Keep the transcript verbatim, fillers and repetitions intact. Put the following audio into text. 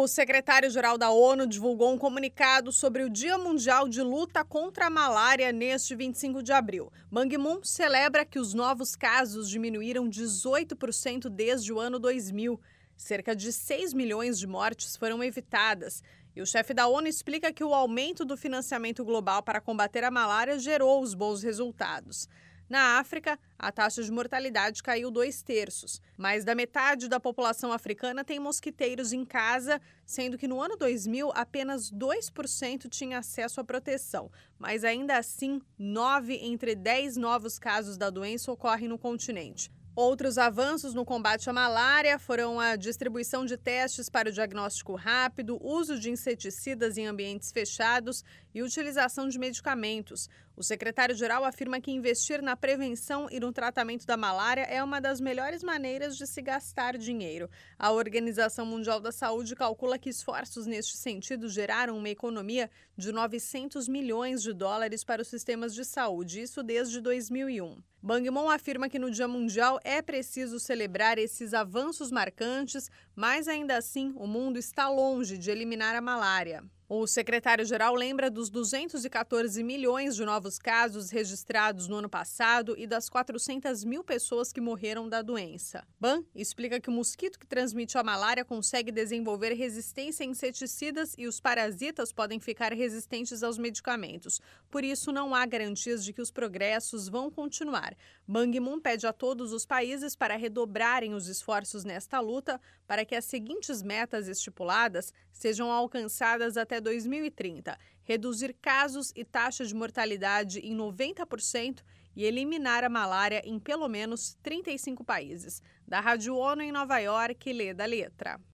O secretário-geral da ONU divulgou um comunicado sobre o Dia Mundial de Luta contra a Malária neste vinte e cinco de abril. Ban Ki-moon celebra que os novos casos diminuíram dezoito por cento desde o ano dois mil. Cerca de seis milhões de mortes foram evitadas. E o chefe da ONU explica que o aumento do financiamento global para combater a malária gerou os bons resultados. Na África, a taxa de mortalidade caiu dois terços. Mais da metade da população africana tem mosquiteiros em casa, sendo que no ano dois mil apenas dois por cento tinha acesso à proteção. Mas ainda assim, nove entre dez novos casos da doença ocorrem no continente. Outros avanços no combate à malária foram a distribuição de testes para o diagnóstico rápido, uso de inseticidas em ambientes fechados e utilização de medicamentos. O secretário-geral afirma que investir na prevenção e no tratamento da malária é uma das melhores maneiras de se gastar dinheiro. A Organização Mundial da Saúde calcula que esforços neste sentido geraram uma economia de novecentos milhões de dólares para os sistemas de saúde, isso desde dois mil e um. Ban Ki-moon afirma que no Dia Mundial é preciso celebrar esses avanços marcantes, mas ainda assim o mundo está longe de eliminar a malária. O secretário-geral lembra dos duzentos e quatorze milhões de novos casos registrados no ano passado e das quatrocentas mil pessoas que morreram da doença. Ban explica que o mosquito que transmite a malária consegue desenvolver resistência a inseticidas e os parasitas podem ficar resistentes aos medicamentos. Por isso, não há garantias de que os progressos vão continuar. Ban Ki-moon pede a todos os países para redobrarem os esforços nesta luta para que as seguintes metas estipuladas sejam alcançadas até dois mil e trinta, reduzir casos e taxa de mortalidade em noventa por cento e eliminar a malária em pelo menos trinta e cinco países. Da Rádio ONU em Nova York, Leda Letra.